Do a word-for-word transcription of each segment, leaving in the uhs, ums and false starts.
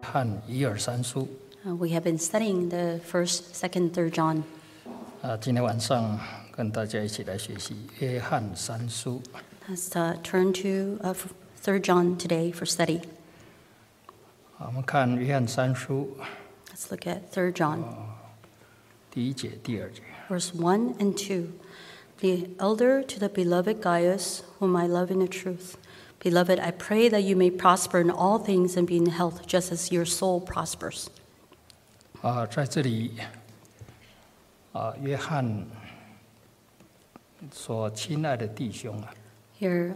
和一二三书。 Uh, we have been studying the first, second, third John. 啊，今天晚上跟大家一起来学习约翰三书。 Let's uh, turn to uh, third John today for study. 好，我们看约翰三书 Let's look at third John, 第一节、第二节。 verse one and two. The elder to the beloved Gaius, whom I love in the truth. Beloved, I pray that you may prosper in all things and be in health, just as your soul prospers. 啊，在这里，啊，约翰说：“亲爱的弟兄啊， Here,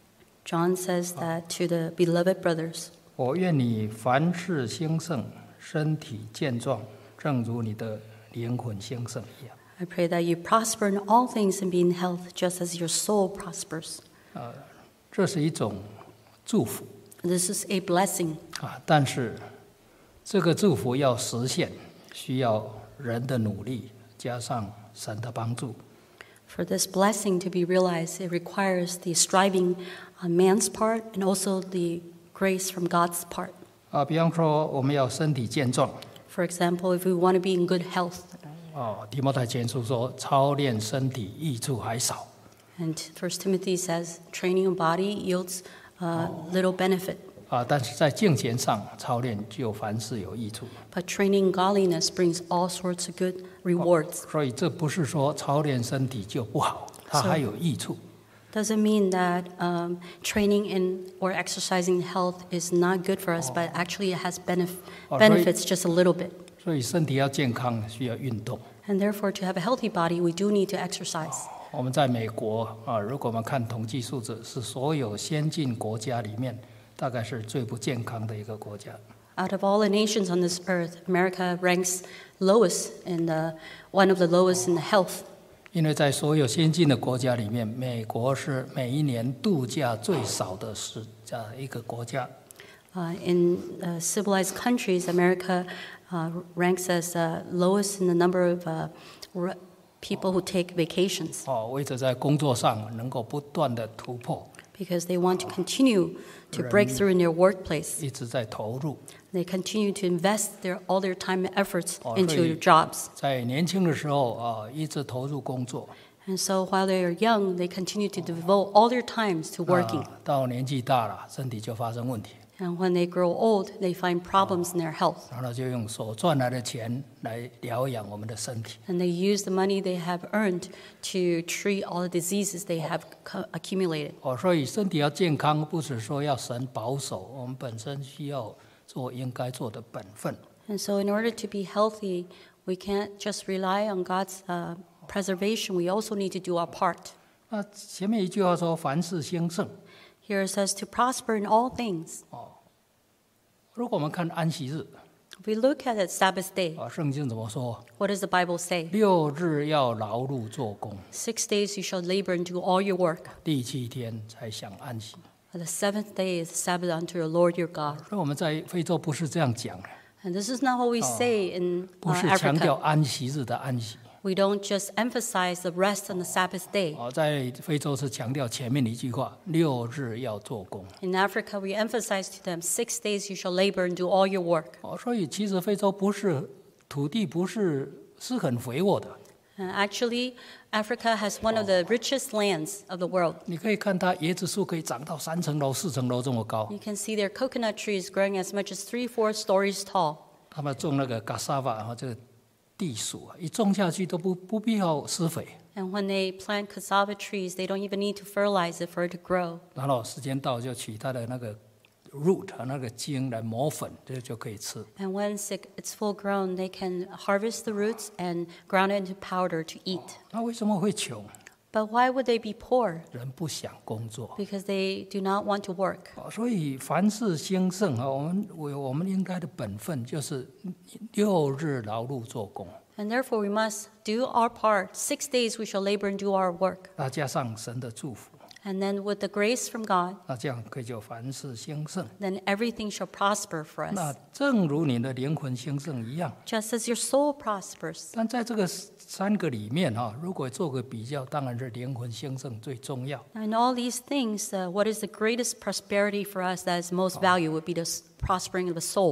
John says that to the beloved brothers, 我愿你凡事兴盛，身体健壮，正如你的灵魂兴盛一样。” I pray that you prosper in all things and be in health, just as your soul prospers. 啊，这是一种祝福 This is a blessing. 啊，但是这个祝福要实现，需要人的努力加上神的帮助。 For this blessing to be realized, it requires the striving on man's part and also the grace from God's part. 啊，比方说我们要身体健壮。 For example, if we want to be in good health, 哦，提摩太前书说，操练身体益处还少。 and First Timothy says, training a body yields uh, little benefit, 啊，但是在敬虔上操练就凡事有益处。 but training godliness brings all sorts of good rewards. 所以这不是说操练身体就不好，它还有益处。 Doesn't mean that um, training in or exercising health is not good for us, but actually it has benef- Oh, benefits just a little bit. 所以身体要健康，需要运动。 And therefore, to have a healthy body, we do need to exercise. 我们在美国啊，如果我们看统计数字，是所有先进国家里面，大概是最不健康的一个国家。 Out of all the nations on this earth, America ranks lowest in the, one of the lowest in the health. 因为在所有先进的国家里面，美国是每一年度假最少的是啊一个国家。 Uh, in uh, civilized countries, America uh, ranks as uh, lowest in the number of uh, r- people who take vacations 哦，为着在工作上能够不断的突破， because they want to continue to break through in their workplace. 一直在投入。 They continue to invest their, all their time and efforts Oh, into really? their jobs. 在年轻的时候啊，一直投入工作， And so while they are young, they continue to devote all their times to working. 啊到年纪大了，身体就发生问题， And when they grow old, they find problems in their health. 然后就用所赚来的钱来疗养我们的身体。 And they use the money they have earned to treat all the diseases they have co- accumulated. 哦，所以身体要健康，不是说要神保守，我们本身需要做应该做的本分。 And so in order to be healthy, we can't just rely on God's uh, preservation. We also need to do our part. 那前面一句话说凡事兴盛， Here it says to prosper in all things. 如果我们看安息日 If we look at it Sabbath day, 啊，圣经怎么说？ what does the Bible say? 六日要劳碌做工， Six days you shall labor and do all your work. 第七天才享安息。 But the seventh day is the Sabbath unto your Lord your God. 所以我们在非洲不是这样讲的， And this is not what we say in 不 uh, 是强调 Africa. 安息日的安息。 We don't just emphasize the rest on the Sabbath day. 哦，在非洲是强调前面的一句话：六日要做工。 In Africa, we emphasize to them, six days you shall labor and do all your work. 哦，所以其实非洲不是土地不是是很肥沃的。 And actually, Africa has one of the richest lands of the world. 你可以看它椰子树可以长到三层楼、四层楼这么高。 You can see their coconut trees growing as much as three, four stories tall. 他们种那个 cassava 啊，这个地薯啊，一种下去都不不必要施肥， And when they plant cassava trees, they don't even need to fertilize it for it to grow. 然后时间到就取它的那个 root 啊那个茎来磨粉，这就可以吃。 And once it, it's full grown, they can harvest the roots and ground it into powder to eat. 那为什么会穷？ But why would they be poor? 人不想工作。 Because they do not want to work. 哦所以凡事兴盛啊，我们我我们应该的本分就是六日劳碌做工， And therefore, we must do our part. Six days we shall labor and do our work. 那加上神的祝福， And then with the grace from God, 那这样可以就凡事兴盛。 then everything shall prosper for 那 us, 正如你的灵魂兴盛一样。 just as your soul prospers. 但在这个三个里面哈，如果做个比较，当然是灵魂兴盛最重要。 Now, in all these things, uh, what is the greatest prosperity for us that is most valued would be the s- prospering of the soul.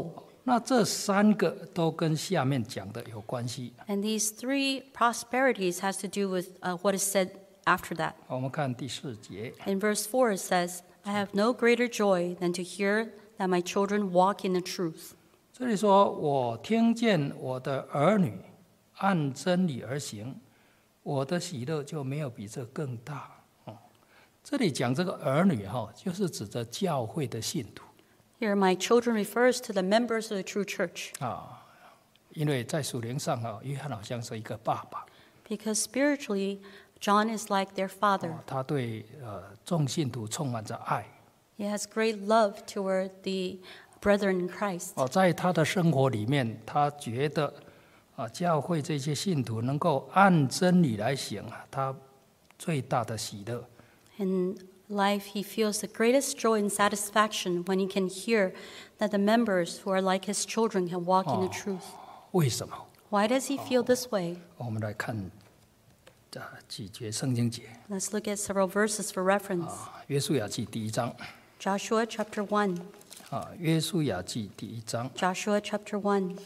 那这三个都跟下面讲的有关系。 And these three prosperities has to do with uh, what is said after that. 我们看第四节， In verse four it says, I have no greater joy than to hear that my children walk in the truth. 这里说我听见我的儿女按真理而行，我的喜乐就没有比这更大。哦，这里讲这个儿女哈，就是指着教会的信徒 Here, my children refers to the members of the true church. 啊，因为在属灵上啊，约翰好像是一个爸爸， Because spiritually, John is like their father. 哦他对呃众信徒充满着爱。 He has great love toward the brethren in Christ. 哦，在他的生活里面，他觉得啊，教会这些信徒能够按真理来行啊，他最大的喜乐。 In life, he feels the greatest joy and satisfaction when he can hear that the members who are like his children can walk in the truth. 为什么？ Why does he feel this way? 我们来看这几节圣经节 Let's look at several verses for reference. 啊，约书亚记第一章 Joshua chapter one. 啊，约书亚记第一章 Joshua chapter one.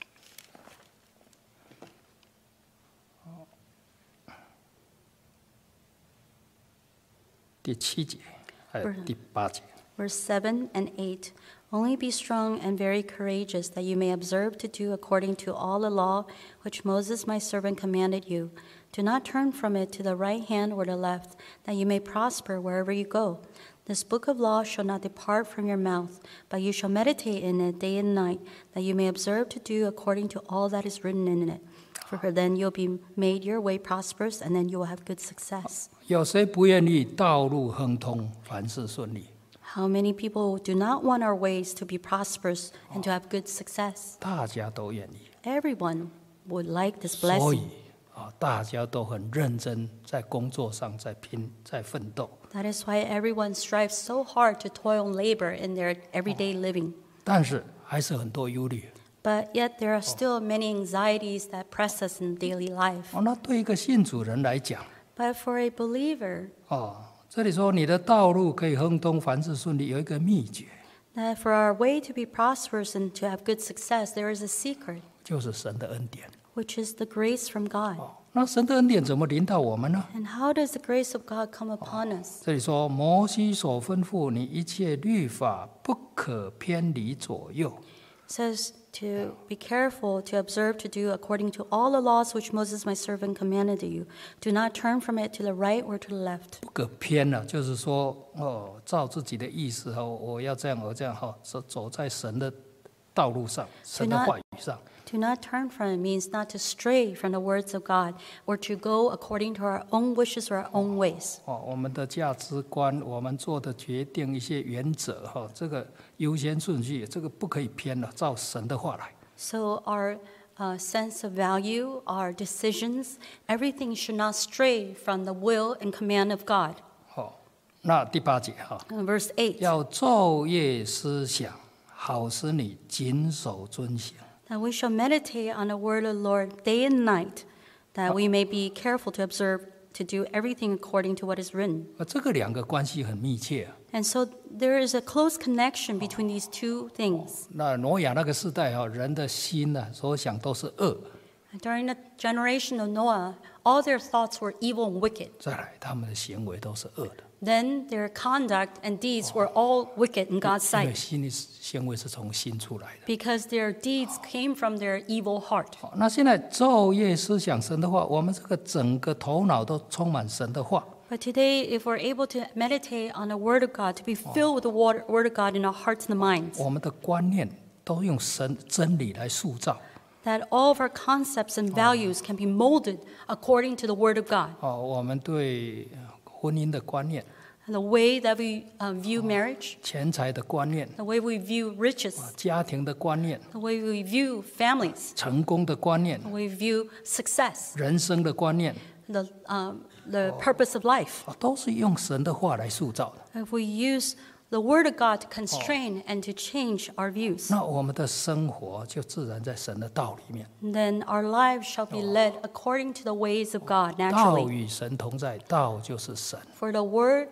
第七节，还有第八节。 Verse seven and eight. Only be strong and very courageous, that you may observe to do according to all the law which Moses my servant commanded you. Do not turn from it to the right hand or the left, that you may prosper wherever you go. This book of law shall not depart from your mouth, but you shall meditate in it day and night, that you may observe to do according to all that is written in it. For then you'll be made your way prosperous, and then you will have good success. 有谁不愿意道路亨通，凡事顺利？ How many people do not want our ways to be prosperous and to have good success? 大家都愿意， Everyone would like this 所 blessing. 以啊，大家都很认真，在工作上在拼，在奋斗。 That is why everyone strives so hard to toil and labor in their everyday living. 但是还是很多忧虑。 But yet there are still many anxieties that press us in daily life. 哦，那对一个信主人来讲， But for a believer, 哦，这里说你的道路可以亨通，凡事顺利，有一个秘诀， that for our way to be prosperous and to have good success, there is a secret, 就是神的恩典。 which is the grace from God. 哦，那神的恩典怎么临到我们呢？ And how does the grace of God come upon us? 这里说摩西所吩咐你一切律法不可偏离左右。 It says to be careful to observe to do according to all the laws which Moses my servant commanded you. Do not turn from it to the right or to the left. 不可偏了、就是说哦，照自己的意思哈，我要这样，我这样哈，走走在神的道路上，神的话语上。 Do not turn from it means not to stray from the words of God or to go according to our own wishes or our own ways. 哦，我们的价值观，我们做的决定，一些原则哈，这个优先顺序，这个不可以偏了，照神的话来。 So our uh, sense of value, our decisions, everything should not stray from the will and command of God. 好，那第八节哈， Uh, verse eight, 要昼夜思想，好使你谨守遵行。 that we shall meditate on the word of the Lord day and night, that we may be careful to observe to do everything according to what is written. 啊，这个两个关系很密切啊。 And so there is a close connection between these two things. 那挪亚那个时代哈，人的心呢、所想都是恶。 During the generation of Noah, all their thoughts were evil and wicked. 再来，他们的行为都是恶的， Then their conduct and deeds were all wicked in God's 因为 sight 心里行为是从心出来的。 because their deeds came from their evil heart. 好，那现在昼夜思想神的话，我们这个整个头脑都充满神的话。 But today, if we're able to meditate on the Word of God, to be filled with the Word Word of God in our hearts and minds, 我们的观念都用神真理来塑造。 that all of our concepts and values can be molded according to the Word of God. 哦，我们对婚姻的观念、 And the way that we uh, view marriage, 钱财的观念、 the way we view riches, 家庭的观念、 the way we view families, 成功的观念、 the way we view success, 人生的观念， the, um, the purpose of life. 啊都是用神的话来塑造的。 If we use the Word of God to constrain and to change our views, 那我们的生活就自然在神的道里面。 then our lives shall be led according to the ways of God 道 naturally. 与神同在，道就是神。 For the Word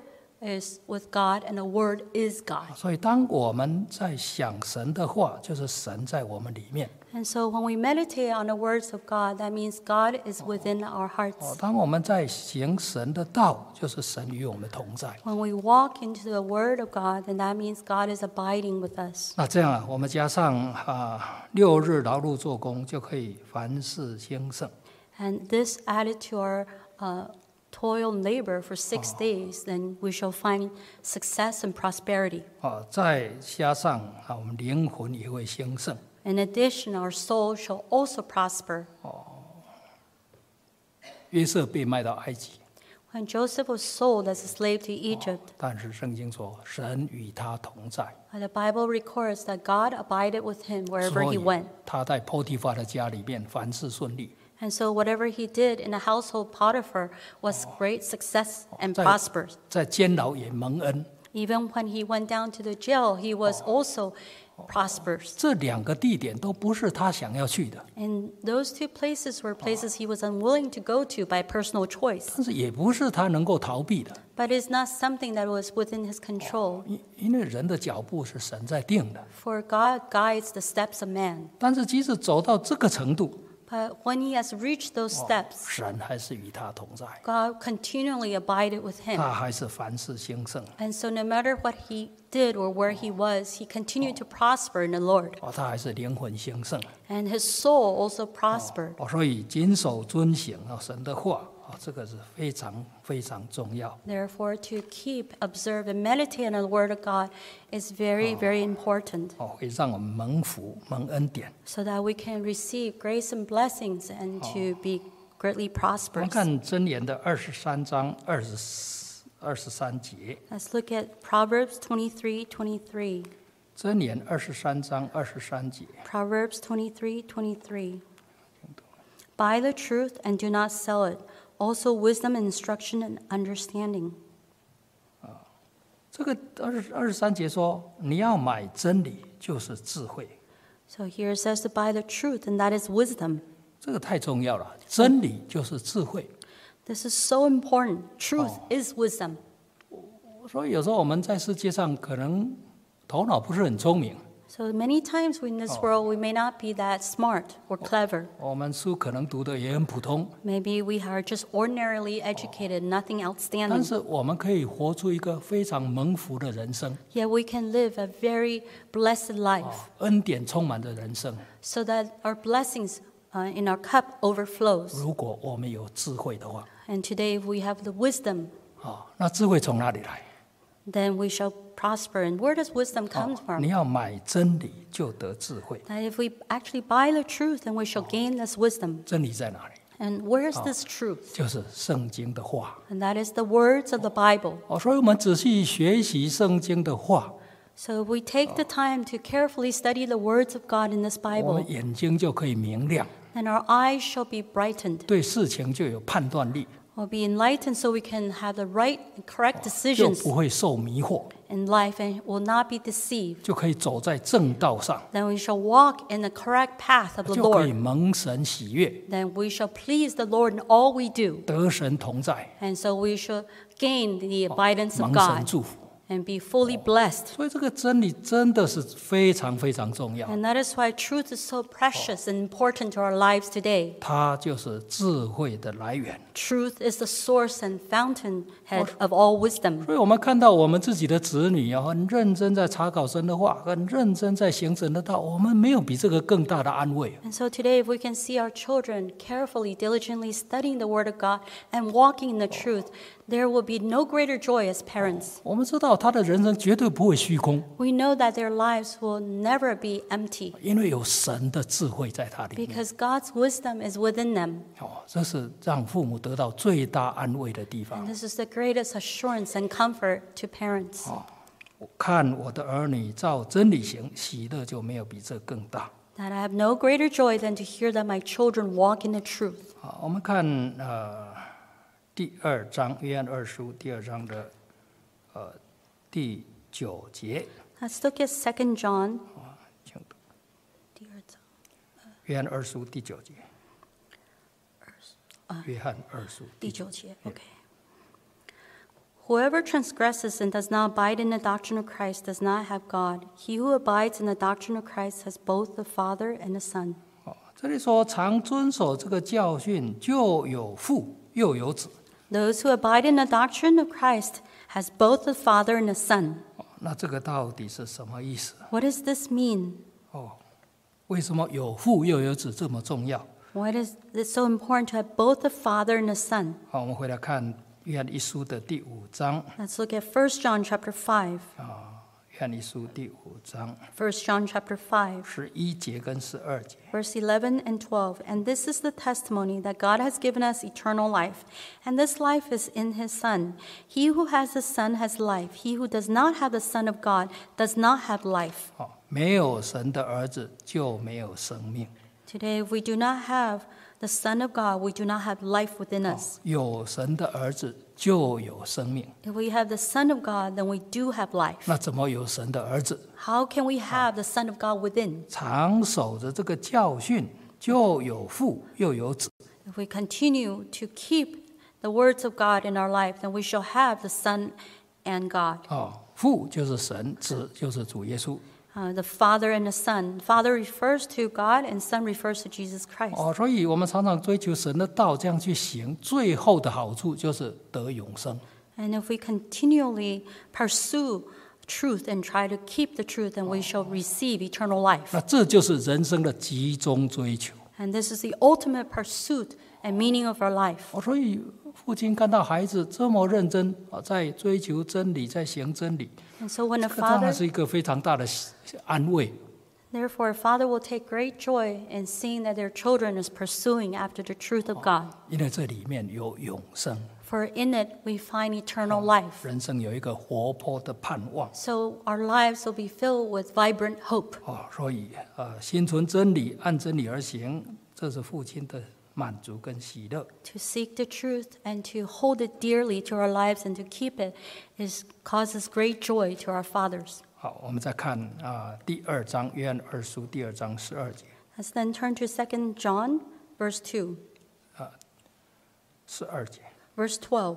is with God, and the Word is God. 所以，当我们在想神的话，就是神在我们里面。 And so when we meditate on the words of God, that means God is within our 哦， hearts. 当我们在行神的道，就是神与我们同在。 When we walk into the Word of God, then that means God is abiding with us. 那这样啊，我们加上啊六日劳碌做工，就可以凡事兴盛。 And this added to our uh, toil and labor for six days, then we shall find success and prosperity. 啊，再加上啊，我们灵魂也会兴盛。 In addition, our soul shall also prosper. 约瑟被卖到埃及， When Joseph was sold as a slave to Egypt, 但是圣经说神与他同在， the Bible records that God abided with him wherever 所 he 以 went. 他在波提法的家里面凡事顺利。 And so whatever he did in the household Potiphar was great success and 在 prosperous. 在监牢也蒙恩。 Even when he went down to the jail, he was also prosperous. 这两个地点都不是他想要去的， And those two places were places he was unwilling to go to by personal choice. 但是也不是他能够逃避的， But it's not something that was within his control. 因因为人的脚步是神在定的。 For God guides the steps of man. 但是即使走到这个程度， But when he has reached those steps, 神还是与他同在， God continually abided with him. 他还是凡事兴盛。 And so no matter what he did or where he was, he continued to prosper in the Lord. 哦，他还是灵魂兴盛。 And his soul also prospered. 哦，所以谨守遵行啊神的话啊，这个是非常非常重要。 Therefore, to keep, observe, and meditate on the Word of God is very, very important 哦，会让我们蒙福蒙恩典。 so that we can receive grace and blessings and to be greatly 我们 prosperous. 看箴言的二十三章二十二十三节， Let's look at Proverbs twenty-three twenty-three. 箴言二十三章二十三节。 Proverbs twenty-three twenty-three. Buy the truth and do not sell it. Also wisdom and instruction and understanding. 这个二十二十三节说，你要买真理，就是智慧。 So here it says to buy the truth, and that is wisdom. 这个太重要了，真理就是智慧。 This is so important. Truth is wisdom. 所以有时候我们在世界上可能头脑不是很聪明， So many times in this world, we may not be that smart or clever. 我们书可能读的也很普通， Maybe we are just ordinarily educated, nothing 但 outstanding. 是我们可以活出一个非常蒙福的人生， Yet we can live a very blessed life 恩典充满的人生。 so that our blessings uh, in our cup overflows. 如果我们有智慧的话， And today, if we have the wisdom, 啊，那智慧从哪里来？ then we shall prosper. And where does wisdom come 哦你 from? 要买真理，就得智慧。 That if we actually buy the truth, then we shall gain this wisdom. 真理在哪里？ And where is this truth? 就是圣经的话。 And that is the words of the Bible. 哦，所以我们仔细学习圣经的话， So if we take the time to carefully study the words of God in this 我 Bible, 们眼睛就可以明亮， then our eyes shall be brightened. 对事情就有判断力， We'll be enlightened so we can have the right and correct 就 decisions 不会受迷惑， in life and will not be deceived. 就可以走在正道上， Then we shall walk in the correct path of the 就可以 Lord. 蒙神喜悦， Then we shall please the Lord in all we do. 得神同在， And so we shall gain the abidance of 蒙神 God 祝福。 and be fully blessed. 所以这个真理真的是非常非常重要， And that is why truth is so precious and important to our lives today. 它就是智慧的来源。 Truth is the source and fountainhead of all wisdom. 所以我们看到我们自己的子女啊，很认真在查考神的话，很认真在行神的道，我们没有比这个更大的安慰。 And so today, if we can see our children carefully, diligently studying the Word of God and walking in the truth, there will be no greater joy as parents. 我们知道他的人生绝对不会虚空， We know that their lives will never be empty 因为有神的智慧在他里面。 because God's wisdom is within them. 哦，这是让父母得到最大安慰的地 And 方。 this is the greatest assurance and comfort to parents. 我看我的儿女照真理行，喜乐就没有比这更大。 That I have no greater joy than to hear that my children walk in the truth. 好，我们看呃第二章约翰二书第二章的呃第九节， Let's look at Second John. 请读约翰二书第九节。约翰二书第九第九节, okay. Whoever transgresses and does not abide in the doctrine of Christ does not have God. He who abides in the doctrine of Christ has both the Father and the Son. 哦，这里说常遵守这个教训，就有父又有子。 Those who abide in the doctrine of Christ has both the Father and the Son. 哦，那这个到底是什么意思？ What does this mean? 哦，为什么有父又有子这么重要？ Why is it so important to have both the Father and the Son? 好，我们回来看约翰一书的第五章 Let's look at First John chapter five. 啊，约翰一书第五章 First John chapter five, 十一节跟十二节。 verse eleven and twelve. And this is the testimony that God has given us eternal life, and this life is in his Son. He who has the Son has life. He who does not have the Son of God does not have life. 哦，没有神的儿子就没有生命。 Today, if we do not have the Son of God, we do not have life within us. 有神的儿子就有生命。 If we have the Son of God, then we do have life. 那怎么有神的儿子？ How can we have the Son of God within? 常守着这个教训，就有父又有子。 If we continue to keep the words of God in our life, then we shall have the Son and God. 哦，父就是神，子就是主耶稣。 Uh, the Father and the Son. Father refers to God, and Son refers to Jesus Christ. 哦，所以我们常常追求神的道，这样去行，最后的好处就是得永生。 And if we continually pursue truth and try to keep the truth, then we shall receive eternal life. 那这就是人生的集中追求。 And this is the ultimate pursuit and meaning of our life. 哦，所以父亲看到孩子这么认真啊，在追求真理，在行真理， And so when a 这个当然 father, 是一个非常大的安慰。 therefore, a father will take great joy in seeing that their children is pursuing after the truth of God. 因为这里面有永生， For in it we find eternal life. 人生有一个活泼的盼望。 So our lives will be filled with vibrant hope. 哦，所以呃，心存真理，按真理而行，这是父亲的满足跟喜乐。 To seek the truth and to hold it dearly to our lives and to keep it is causes great joy to our fathers. 好，我们再看啊、第二章约翰二书第二章十二节， Let's then turn to Second John, verse two, 十二节。 verse twelve.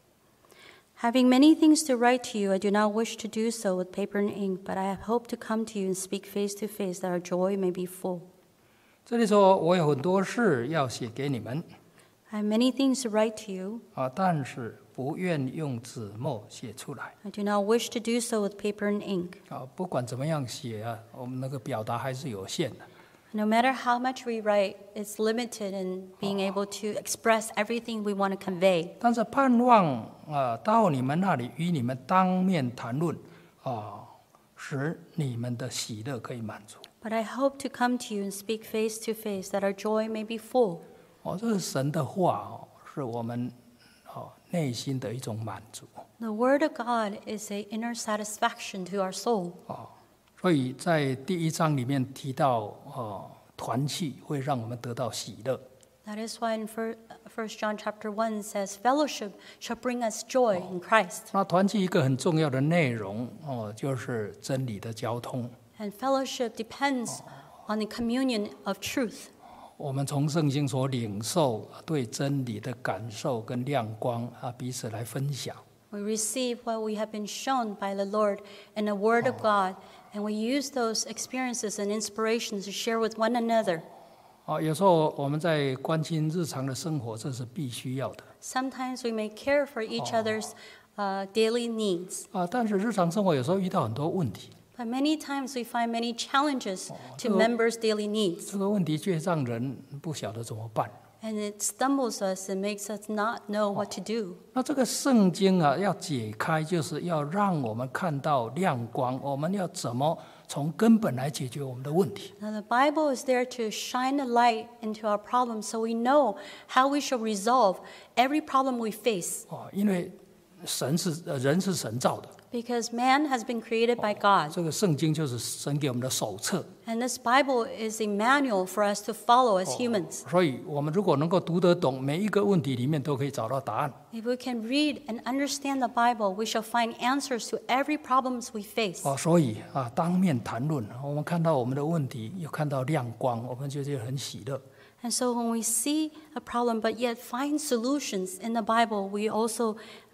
Having many things to write to you, I do not wish to do so with paper and ink, but I have hoped to come to you and speak face to face, that our joy may be full. 这里说我有很多事要写给你们 I have many things to write to you. 啊，但是不愿用纸墨写出来 I do not wish to do so with paper and ink. 啊。不管怎么样写啊，我们那个表达还是有限的。 No matter how much we write, it's limited in being able to express everything we want to convey. 但是盼望啊，到你们那里与你们当面谈论啊，使你们的喜乐可以满足。 But I hope to come to you and speak face to face, that our joy may be full. 哦，这是神的话哦，是我们哦内心的一种满足 The Word of God is an inner satisfaction to our soul. 哦。所以在第一章里面提到哦，团契会让我们得到喜乐。 That is why in First John chapter one says, fellowship shall bring us joy in Christ. 那团契一个很重要的内容哦，就是真理的交通。 And fellowship depends on the communion of truth. 我们从圣经所领受对真理的感受跟亮光啊，彼此来分享。 We receive what we have been shown by the Lord in the Word of God, and we use those experiences and inspirations to share with one another. 哦，有时候我们在关心日常的生活，这是必须要的 Sometimes we may care for each other's uh, daily needs, 啊。但是日常生活有时候遇到很多问题， but many times we find many challenges to so- members' daily needs, 这个问题却让人不晓得怎么办。 and it stumbles us and makes us not know what to do. 那这个圣经啊，要解开，就是要让我们看到亮光，我们要怎么从根本来解决我们的问题。 Now, the Bible is there to shine a light into our problems so we know how we shall resolve every problem we face. 哦，因为神是呃人是神造的， Because man has been created by God, 这个圣经就是神给我们的手册。 and this Bible is a manual for us to follow as humans. 所以我们如果能够读得懂，每一个问题里面都可以找到答案。 If we can read and understand the Bible, we shall find answers to every problems we face. 哦，所以啊，当面谈论，我们看到我们的问题，又看到亮光，我们就觉得很喜乐。 And so when we see a problem but yet find solutions in the Bible, we also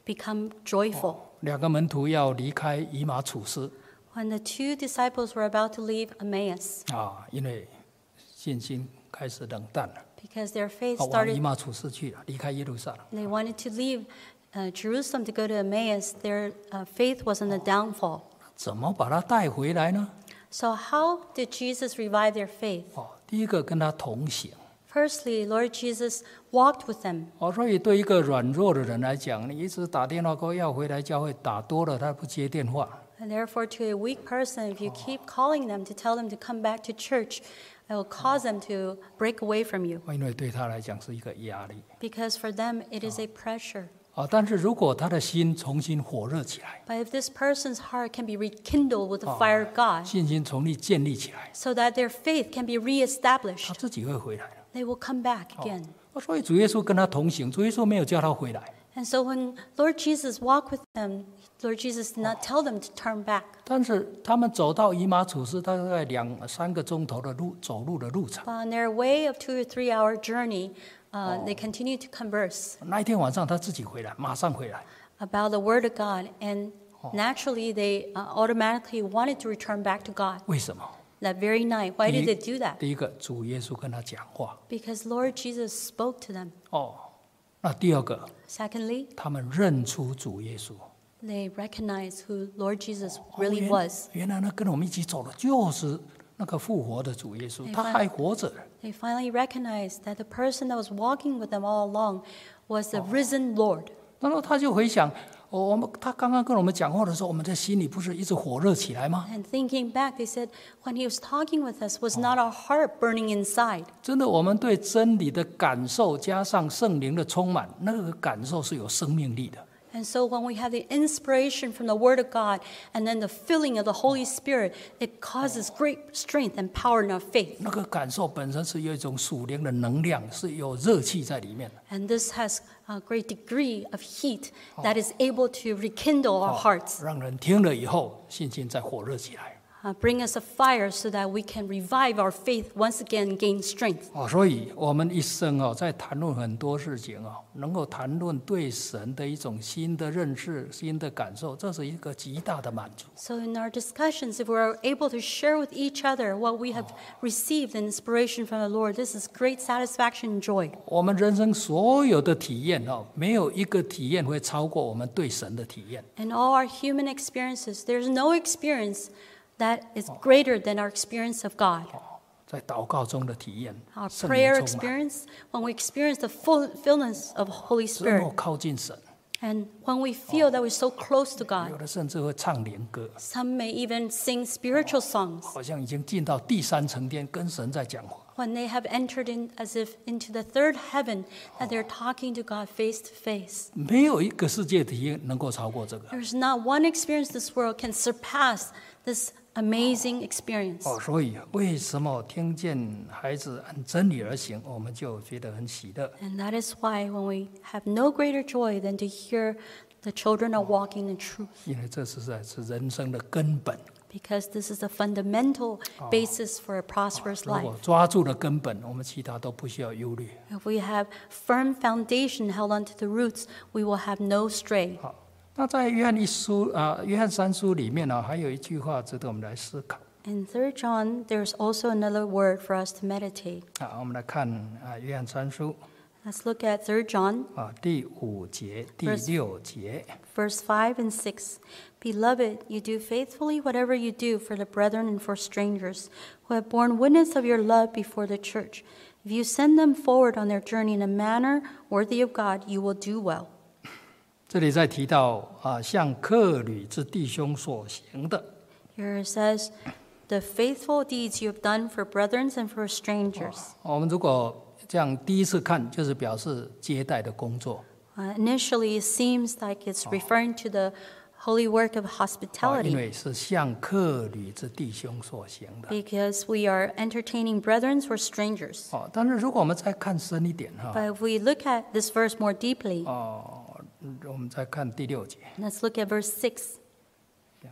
become joyful. 两个门徒要离开以马处斯 When the two disciples were about to leave Emmaus, 啊，因为信心开始冷淡了， because their faith 啊，往以 started, 马处斯去了，离开耶路撒冷。 they wanted to leave uh, Jerusalem to go to Emmaus, their uh, faith was in the downfall. 怎么把他带回来呢？ So how did Jesus revive their faith? 哦，第一个跟他同行。 Firstly, Lord Jesus walked with them. 哦，所以对一个软弱的人来讲，你一直打电话给我要回来教会，打多了他不接电话。 And therefore, to a weak person, if you keep calling them to tell them to come back to church, it will cause them to break away from you. 因为对他来讲是一个压力。 Because for them, it is a pressure. 啊，但是如果他的心重新火热起来， But if this person's heart can be rekindled with the fire of God, 信心重新建立起来， so that their faith can be 他 reestablished, 自己会回来的。 they will come back again. 啊，所以主耶稣跟他同行，主耶稣没有叫他回来， And so when Lord Jesus walked with them, Lord Jesus did not tell them to turn back. 但是他们走到以马处斯，大概两三个钟头的路走路的路程。 But on their way of two or three hour journey, uh, they continued to converse 那一天晚上他自己回来，马上回来。 about the Word of God. And naturally, they uh, automatically wanted to return back to God 为什么？ that very night. Why 第 did 一 they do that? 第一个，主耶稣跟他讲话。 Because Lord Jesus spoke to them. 哦，那第二个， Secondly, 他们认出主耶稣。 they recognized who Lord Jesus 哦 really 原 was. 原来呢，跟我们一起走的就是那个复活的主耶稣，他还活着。 They finally recognized that the person that was walking with them all along was the risen Lord. 然后他就回想，哦，我们他刚刚跟我们讲话的时候，我们在心里不是一直火热起来吗？ And thinking back, they said, when he was talking with us, was not our heart burning inside? 真的，我们对真理的感受加上圣灵的充满，那个感受是有生命力的。 And so when we have the inspiration from the Word of God and then the filling of the Holy Spirit, it causes great strength and power in our faith. 那个感受本身是有一种属灵的能量，是有热气在里面的。 And this has a great degree of heat that is able to rekindle our hearts, 让人听了以后，信心再火热起来。 uh, bring us a fire so that we can revive our faith once again, gain strength. 哦，所以我们一生哦，在谈论很多事情哦，能够谈论对神的一种新的认识、新的感受，这是一个极大的满足。 So in our discussions, if we're able to share with each other what we have received in inspiration from the Lord, this is great satisfaction and joy. 我们人生所有的体验哦，没有一个体验会超过我们对神的体验。 In all our human experiences, there's no experience that is greater than our experience of God. 在祷告中的体验， Our 圣灵 prayer 充满， experience, when we experience the full fullness of Holy 这么 Spirit, 靠近神， and when we feel that we're so close to 有 God, 的甚至会唱灵歌， some may even sing spiritual songs 好像已经进到第三层天，跟神在讲话。 when they have entered in as if into the third heaven, that they're talking to God face to face. 没有一个世界体验能够超过这个。 There's not one experience in this world can surpass this amazing experience. 哦，所以为什么听见孩子按真理而行，我们就觉得很喜乐？ And that is why when we have no greater joy than to hear the children are walking in truth, 因为这实在是人生的根本。 because this is the fundamental basis for a prosperous 如 life. 果抓住了根本，我们其他都不需要忧虑。 If we have firm foundation held onto the roots, we will have no stray. 好，那在约翰一书啊，约翰三书里面呢、还有一句话值得我们来思考 In Third John, there's also another word for us to meditate. 啊。我们来看啊，约翰三书 Let's look at Third John, 啊第五节、第 Verse- 六节。 verse five and six. Beloved, you do faithfully whatever you do for the brethren and for strangers who have borne witness of your love before the church. If you send them forward on their journey in a manner worthy of God, you will do well. 这里在提到啊，向客旅之弟兄所行的。 Here it says, the faithful deeds you have done for brethren and for strangers. 我们如果这样第一次看，就是表示接待的工作。 Uh, initially, it seems like it's referring to the holy work of 啊，因 hospitality 为是向客旅之弟兄所行的。 because we are entertaining brethren or strangers. 哦，但是如果我们再看深一点哈， But if we look at this verse more deeply, 哦，我们再看第六节。 let's look at verse six. Yeah.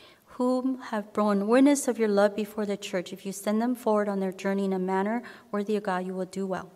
Whom have borne witness of your love before the church. If you send them forward on their journey in a manner worthy of God, you will do well.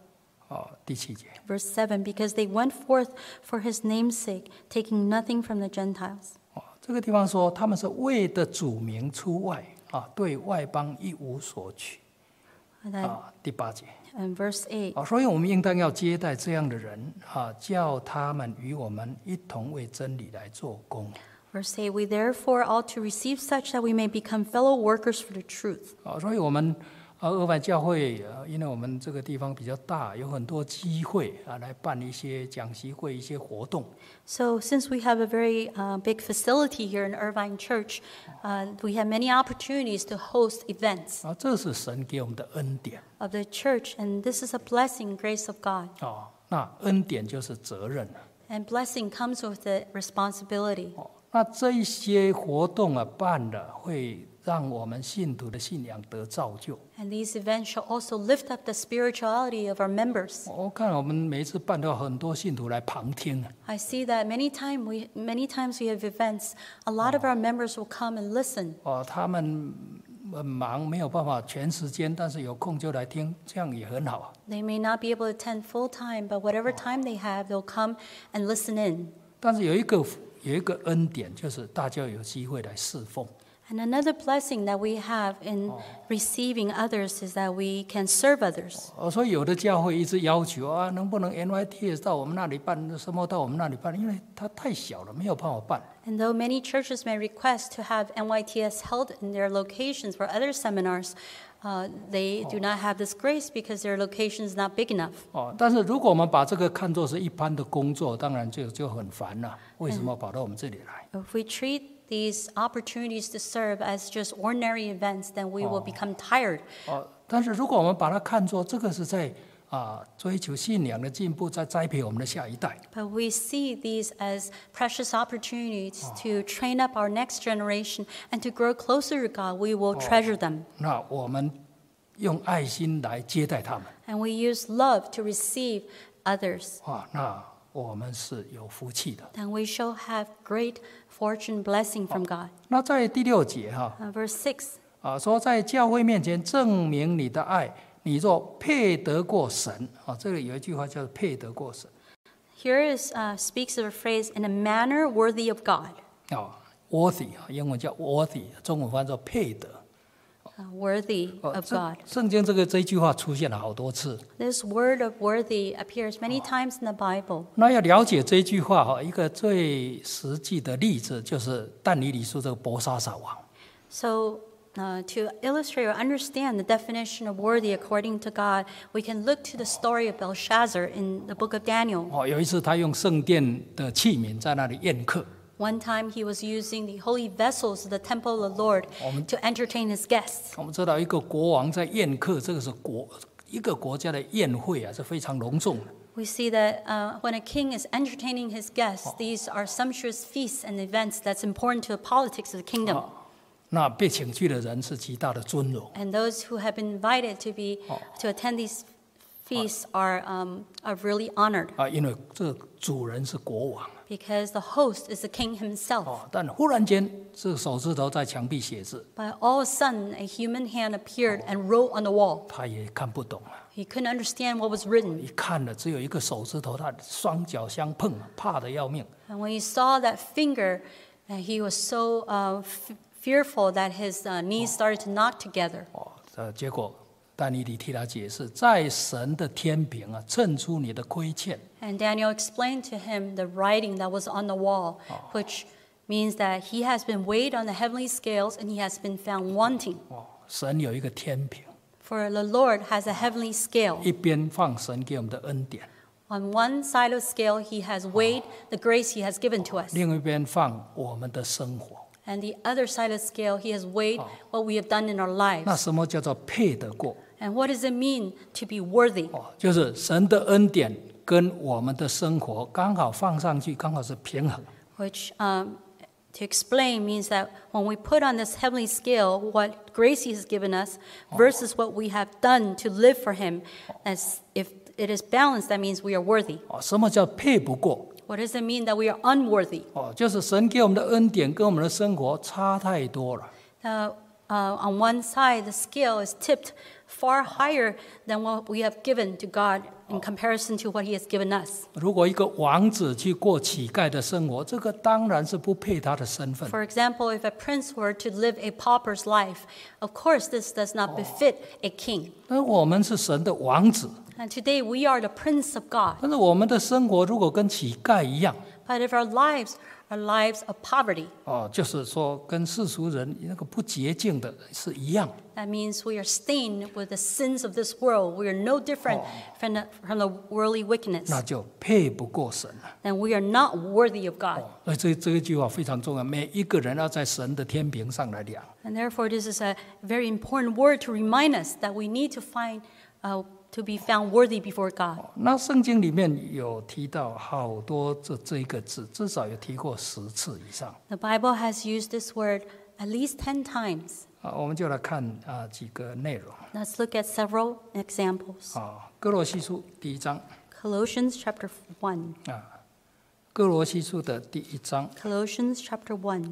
哦，第七节。 Verse seven, because they went forth for his name's sake, taking nothing from the Gentiles. 哦，这个地方说他们是为的主名出外啊，对外邦一无所取 And, that, 啊。第八节。 and verse eight, 啊，所以我们应当要接待这样的人啊，叫他们与我们一同为真理来做工。 verse eight, we therefore ought to receive such that we may become fellow workers for the truth. 啊，所以我们啊，俄版教会啊，因为我们这个地方比较大，有很多机会啊，来办一些讲习会、一些活动。 So since we have a very uh, big facility here in Irvine Church, uh, we have many opportunities to host events 啊，这是神给我们的恩典 of the church, and this is a blessing, grace of God. 啊。那恩典就是责任 And blessing comes with the responsibility. 哦。那这一些活动啊，办了会让我们信徒的信仰得造就。 And these events shall also lift up the spirituality of our members. 我看我们每一次办到很多信徒来旁听啊。 I see that many time we many times we have events, a lot of our members will come and listen. 哦，他们很忙，没有办法全时间，但是有空就来听，这样也很好啊。 They may not be able to attend full time, but whatever time they have, they'll come and listen in. 但是有一个有一个恩典，就是大家有机会来侍奉。 And another blessing that we have in receiving others is that we can serve others. 哦，所以有的教会一直要求啊，能不能 N Y T S 到我们那里办，什么到我们那里办，因为它太小了，没有办法办。 And though many churches may request to have N Y T S held in their locations for other seminars, uh, they do not have this grace because their location is not big enough. 哦，但是如果我们把这个看作是一般的工作，当然就就很烦了。为什么跑到我们这里来？ If we treat these opportunities to serve as just ordinary events, then we will become tired. 哦，但是如果我们把它看作这个是在啊追求信仰的进步，在栽培我们的下一代。 But we see these as precious opportunities to train up our next generation and to grow closer to God. We will treasure them. 那我们用爱心来接待他们 And we use love to receive others. 啊，那我们是有福气的。 Then we shall have great fortune blessing from God. 那在第六节哈 Uh, verse six. 啊，说在教会面前证明你的爱，你若配得过神啊，这里有一句话叫配得过神 Here is uh, speaks of a phrase in a manner worthy of God. 啊 ，worthy 啊，英文叫 worthy， 中文翻作配得。 Uh, worthy 哦 of 圣 God. 圣经这个这句话出现了好多次。 This word of worthy appears many times in the Bible. 那要了解这句话哈，一个最实际的例子就是但以理书这个伯沙撒王。 So, uh, to illustrate or understand the definition of worthy according to God, we can look to the story of Belshazzar in the book of Daniel. 哦，有一次他用圣殿的器皿在那里宴客， One time he was using the holy vessels of the temple of the Lord to entertain his guests. 我们知道一个国王在宴客，这个是国一个国家的宴会啊，是非常隆重的。 We see that uh, when a king is entertaining his guests, these are sumptuous feasts and events that's important to the politics of the kingdom. 那被请去的人是极大的尊荣。 And those who have been invited to be to attend these feasts are um, are really honored 啊，因为这个主人是国王 because the host is the king himself. 哦，但忽然间，这个手指头在墙壁写字， But all of a sudden, a human hand appeared and wrote on the wall. 他也看不懂啊。 He couldn't understand what was written. 一看了，只有一个手指头，他双脚相碰，怕得要命。 And when he saw that finger, uh, he was so uh, f- fearful that his uh, knees started to knock together. 哦，呃，结果但以理替他解释，在神的天平啊，称出你的亏欠。 And Daniel explained to him the writing that was on the wall, which means that he has been weighed on the heavenly scales and he has been found wanting. 哦，神有一个天平， For the Lord has a heavenly scale. 一边放神给我们的恩典， On one side of the scale, he has weighed the grace he has given to us. 另一边放我们的生活。 And the other side of the scale, he has weighed what we have done in our 那 lives. 什么叫做配得过？ And what does it mean to be worthy? 哦，就是神的恩典跟我们的生活刚好放上去，刚好是平衡。 Which, um, to explain, means that when we put on this heavenly scale what grace he has given us versus what we have done to live for him, as if it is balanced, that means we are worthy. 哦，什么叫配不过？ What does it mean that we are unworthy? 哦，就是神给我们的恩典跟我们的生活差太多了。 Uh, uh, on one side, the scale is tipped far higher than what we have given to God in comparison to what He has given us. 如果一个王子去过乞丐的生活，这个当然是不配他的身份。 For example, if a prince were to live a pauper's life, of course this does not befit a king. 但我们是神的王子， And today we are the prince of God. 但是我们的生活如果跟乞丐一样， But if our lives are lives of poverty, 哦，就是说跟世俗人那个不洁净的是一样。 that means we are stained with the sins of this world. We are no different from the, from the worldly wickedness. 那就配不过神了。 Then we are not worthy of God. 所以这这一句话非常重要，每一个人要在神的天平上来量。 And therefore, this is a very important word to remind us that we need to find, uh, to be found worthy before God. 那圣经里面有提到好多这这一个字，至少有提过十次以上。 The Bible has used this word at least ten times. 啊，我们就来看啊几个内容。 Let's look at several examples. 啊，哥罗西书第一章 Colossians chapter one. 啊，哥罗西书的第一章 Colossians chapter one,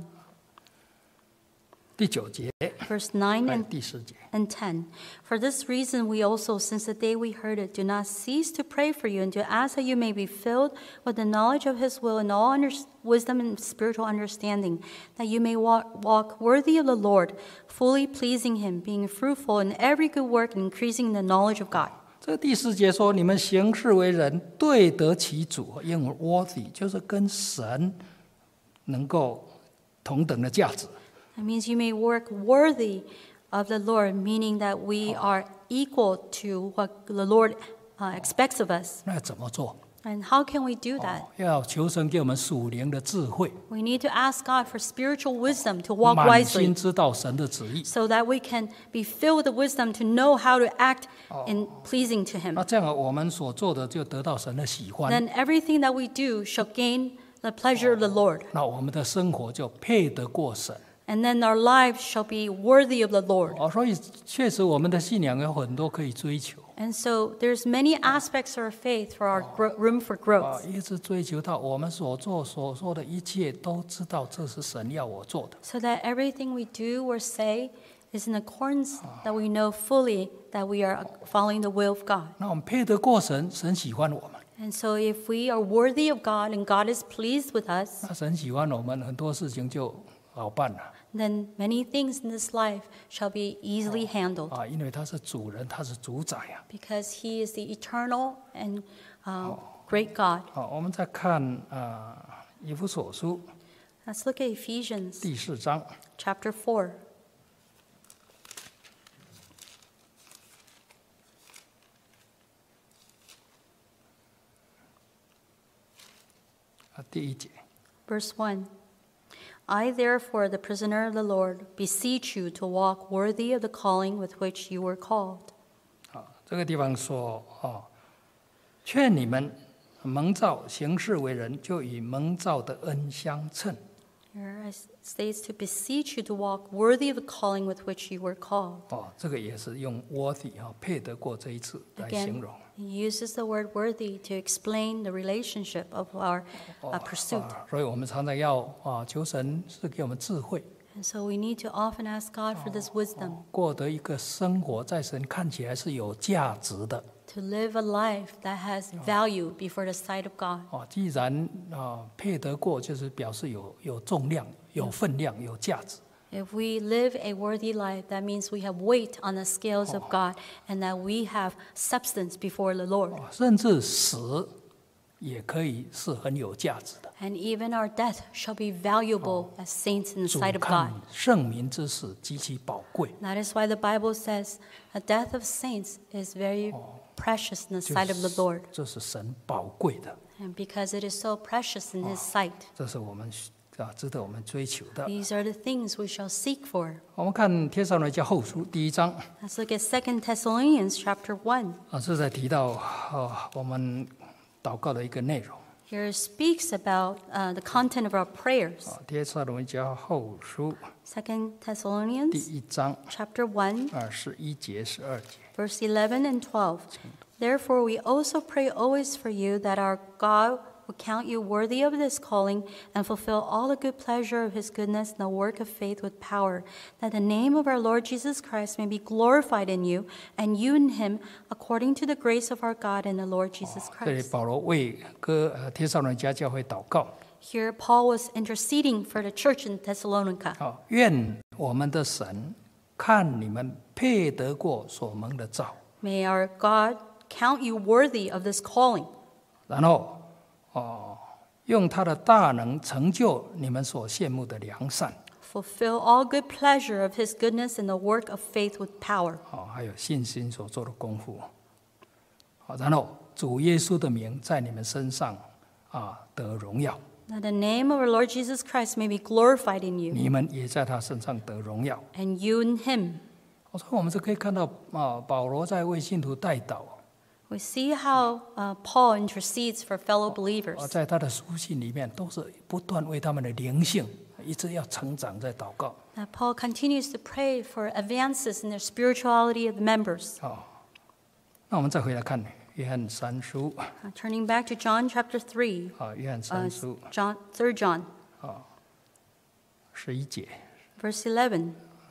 第九节 verse nine 还有 and 第十节。 and ten. For this reason, we also, since the day we heard it, do not cease to pray for you and to ask that you may be filled with the knowledge of His will and all under- wisdom and spiritual understanding, that you may walk, walk worthy of the Lord, fully pleasing Him, being fruitful in every good work and increasing in the knowledge of God. 这个第四节说，你们行事为人，对得其主，因为 worthy 就是跟神能够同等的价值。 That means you may work worthy of the Lord, meaning that we are equal to what the Lord uh, expects of us. 那怎么做？ And how can we do that? 要求神给我们属灵的智慧， We need to ask God for spiritual wisdom to walk 满心 wisely 知道神的旨意。 so that we can be filled with wisdom to know how to act in pleasing to 那 Him. 这样我们所做的就得到神的喜欢， Then everything that we do shall gain the pleasure of the Lord. 那我们的生活就配得过神。 And then our lives shall be worthy of the Lord. 哦，所以确实我们的信仰有很多可以追求 And so there's many aspects of our faith for our gro- room for 啊， growth. 一直追求到我们所做所说的一切都知道这是神要我做的。 So that everything we do or say is in accordance that we know fully that we are following the will of God. 那我们配得过神，神喜欢我们。 And so if we are worthy of God and God is pleased with us, 那神喜欢我们，很多事情就好办了 then many things in this life shall be easily handled 啊，因为他是主人，他是主宰啊。 because He is the eternal and uh, great God. 好，我们再看啊，以弗所书 Let's look at Ephesians 第四章 chapter four. 啊第一节。 Verse one. I, therefore, the prisoner of the Lord, beseech you to walk worthy of the calling with which you were called. 啊，这个地方说啊，劝你们蒙召行事为人，就以蒙召的恩相称。 Here it states to beseech you to walk worthy of the calling with which you were called. 哦，这个也是用 worthy 啊，配得过这一次来 Again, 形容。 he uses the word worthy to explain the relationship of our uh, pursuit. 啊，所以我们常常要啊，求神是给我们智慧， And so we need to often ask God for this wisdom 过得一个生活在神看起来是有价值的。 to live a life that has value before the sight of God. 哦，既然啊配得过，就是表示有有重量、有分量、有价值。 If we live a worthy life, that means we have weight on the scales of God and that we have substance before the Lord. 哦，甚至死也可以是很有价值的。 And even our death shall be valuable as saints in the 主 sight of 看 God. 圣民之事极其宝贵， That is why the Bible says the death of saints is very precious in the 就 sight of the 是 Lord. 这是神宝贵的， And because it is so precious in His sight, 这是我们啊值得我们追求的。 these are the things we shall seek for. 我们看《帖撒罗尼迦后书》第一章 Let's look at Second Thessalonians chapter one. 啊，是在提到啊我们祷告的一个内容 Here it speaks about uh, the content of our prayers. 啊，《帖撒罗尼迦后书》 Second 第 Thessalonians 一章 chapter one, 二十一节、十二节。 verse eleven and twelve. Therefore we also pray always for you that our God who count you worthy of this calling and fulfill all the good pleasure of his goodness and the work of faith with power, that the name of our Lord Jesus Christ may be glorified in you, and you in him, according to the grace of our God and the Lord Jesus 这里 Christ. 保罗为哥呃帖撒罗尼迦教会祷告， Here, Paul was interceding for the church in Thessalonica. 啊，愿我们的神看你们配得过所蒙的召， May our God count you worthy of this calling, 然后哦，用他的大能成就你们所羡慕的良善， fulfill all good pleasure of his goodness and the work of faith with power. 哦，还有信心所做的功夫，好，然后主耶稣的名在你们身上啊得荣耀， That the name of our Lord Jesus Christ may be glorified in you, 你们也在他身上得荣耀。 and you in him. 所以我们是可以看到啊，保罗在为信徒代祷， We see how uh, Paul intercedes for fellow 啊， believers. 在他的书信里面都是不断为他们的灵性一直要成长在祷告。 That Paul continues to pray for advances in the spirituality of the members. 哦，那我们再回来看约翰三书 Uh, turning back to John chapter three, 啊，约翰 uh, 三书 John, third John, 十一节， verse eleven.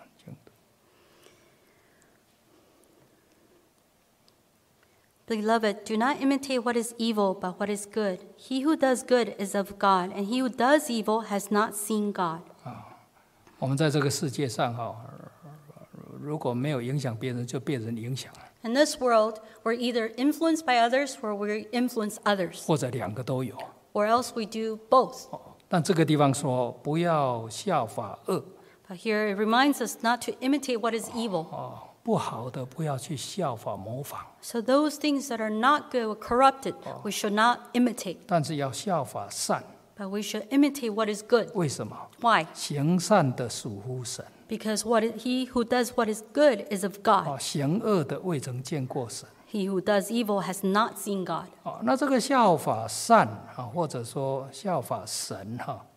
Beloved, do not imitate what is evil, but what is good. He who does good is of God, and he who does evil has not seen God. 我们在这个世界上哈，如果没有影响别人，就被人影响了， In this world, we're either influenced by others or we influence others, 或者两个都有。 or else we do both. 哦，但这个地方说不要效法恶 But here it reminds us not to imitate what is evil. 哦，不好的不要去效法模仿， So those things that are not good or corrupted, we should not imitate, 但是要效法善。 but we should imitate what is good. 为什么？ Why? 行善的属乎神， Because what is, he who does what is good is of God. 哦，行恶的未曾见过神。 He who does evil has not seen God. 哦，那这个效法善啊，或者说效法神哈，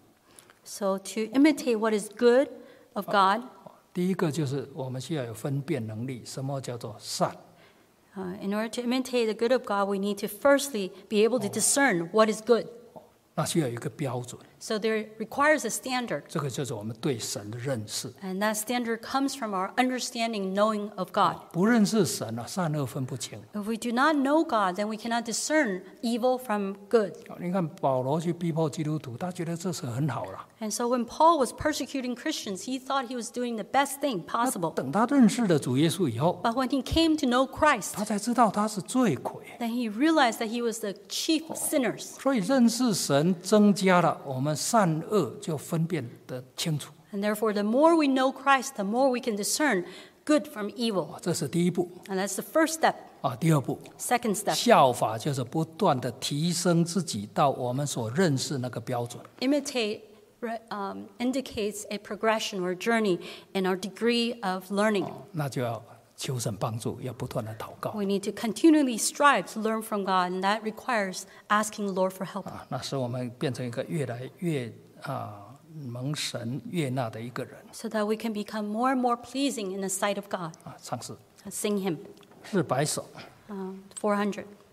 So to imitate what is good of God, 第一个就是我们需要有分辨能力，什么叫做善？ uh, in order to imitate the good of God, we need to firstly be able to discern what is good. 那需要有一个标准， So there requires a standard, 这个就是我们对神的认识。 and that standard comes from our understanding, knowing of God. 不认识神啊，善恶分不清。 If we do not know God, then we cannot discern evil from good. 哦你看保罗去逼迫基督徒，他觉得这是很好了。 And so when Paul was persecuting Christians, he thought he was doing the best thing 那 possible. 等他认识了主耶稣以后， But when he came to know Christ, 他才知道他是罪魁。 then he realized that he was the chief of sinners. 所以认识神增加了，我们善恶就分辨得清楚。 And therefore, the more we know Christ, the more we can discern good from evil. 哦这是第一步 And that's the first step. 啊。第二步， Second step, 效法就是不断的提升自己到我们所认识那个标准。 imitate re- um, indicates a progression or journey in our degree of learning. 那就要求神帮助，要不断的祷告 We need to continually strive to learn from God, and that requires asking the Lord for help. 啊，那使我们变成一个越来越啊蒙神悦纳的一个人 So that we can become more and more pleasing in the sight of God. 啊。唱诗 Let's sing him. 四百首。 Um, four hundred.